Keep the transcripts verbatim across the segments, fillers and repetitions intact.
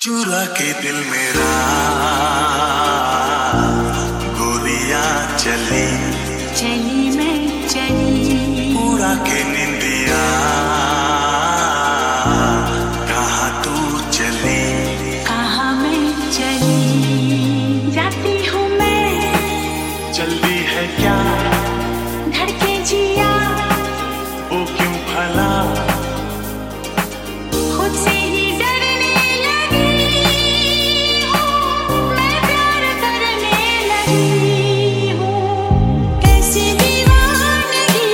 चुरा के दिल मेरा गोरिया चली चली मैं चली उड़ा के निंदिया कहाँ तू चली कहाँ मैं चली जाती हूँ मैं जल्दी है क्या धड़के जिया वो क्यों भला खुद से ही डरने लगी हूँ मैं प्यार करने लगी हूँ कैसी दीवानगी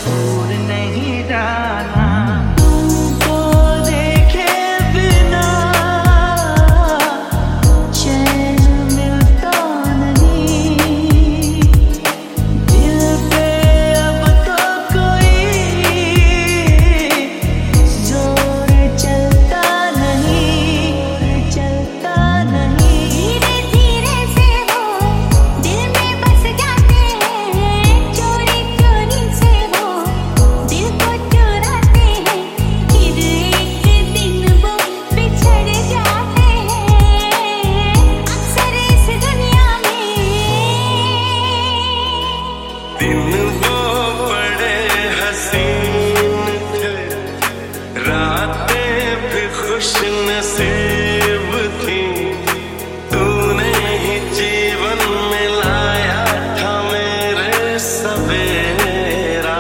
दूर नहीं जाना। तुमको देखे बिना चैन मिलता नहीं, दिल पे अब तो कोई जोर चलता नहीं, चलता नहीं। धीरे धीरे से वो दिल में बस जाते हैं, चोरी चोरी से वो दिल को चुराते हैं, फिर एक दिन वो बिछड़ जाते हैं अक्सर इस दुनिया में। दिन वो बड़े हसीन थे, रातें भी खुश नसीब थी, तूने ही जीवन में लाया था मेरे सवेरा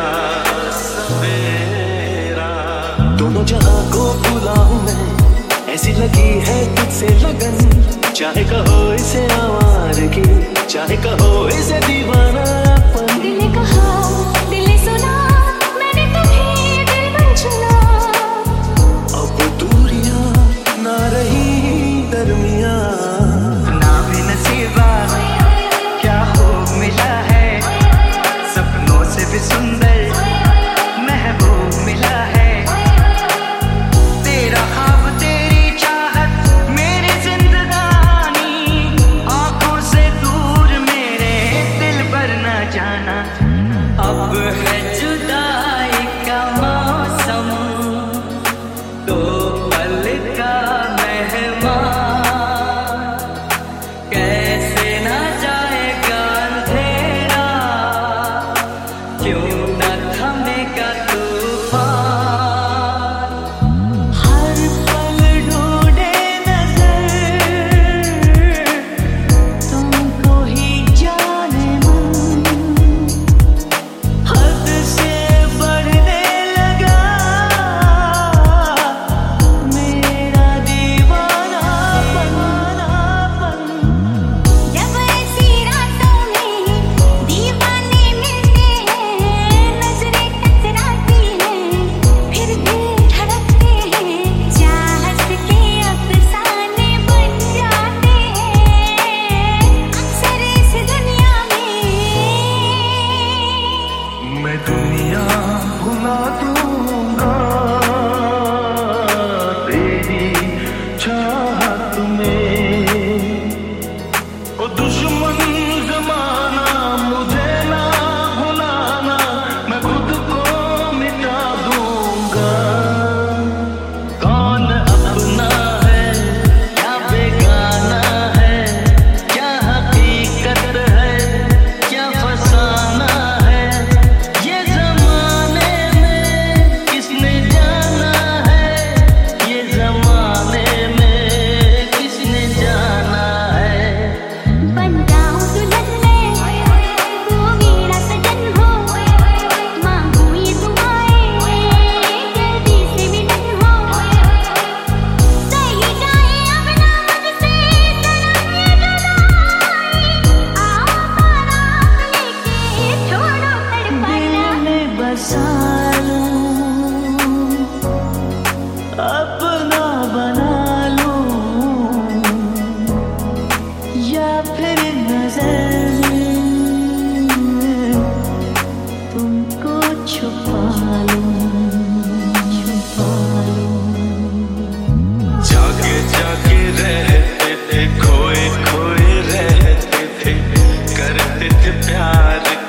सवेरा। दोनों जहां को भूला हूँ मैं, ऐसी लगी है तुझसे लगन, चाहे कहो इसे आवारगी, चाहे कहो इसे दीवानापन। दिल ने कहा दिल ने सुना, मैंने तुम्हें दिल बन चुना। अब दूरियां ना रही दरमियां, ना भी नसीबा क्या हो मिला है, सपनों से भी सुंदर महबूब मिला है। तेरा ख्वाब तेरी चाहत मेरी जिंदगानी, आंखों से दूर मेरे दिल पर न जाना। अब है जुदाई का मौसम, दो पल का मेहमान, कैसे ना जाएगा अंधेरा, क्यों न थमेगा तूफान। हर पल ढूंढे नजर तुमको ही जाने मन, हद से बढ़ने लगा मेरा दीवानापन। जब ऐसी रातों में दीवाने मिलते हैं, नजरें टकराती हैं, फिर दिल धड़कते हैं, चाहत के अफसाने बन जाते हैं अक्सर इस दुनिया में। मैं दुनिया भुला दूंगा तेरी चाहत में, ओ दुश्मन जमाना मुझे ना भुलाना, मैं खुद को मिटा दूंगा। कौन अपना है क्या बेगाना है, क्या हकीकत है क्या फसाना है, ये जमाने में किसने जाना है, ये जमाने में किसने जाना है। बन जाऊं दुल्हन मैं, तू मेरा सजन हो, मांगू ये दुआएं जल्दी से मिलन हो, सही जाए अब ना मुझसे सनम ये जुदाई, आओ बारात लेके छोड़ो तड़पाना। दिल में बसा लूं, अपना बना लूं, या फिर नजर में तुमको छुपा लूं, छुपा लूं। जागे जागे रहते थे, खोए खोए रहते थे, करते थे प्यार